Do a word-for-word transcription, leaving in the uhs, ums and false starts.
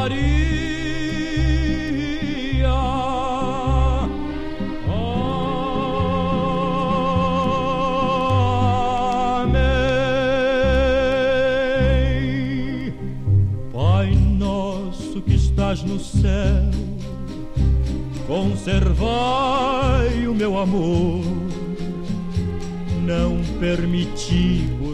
Maria. Amém. Pai nosso que estás no céu, conservai o meu amor, não permiti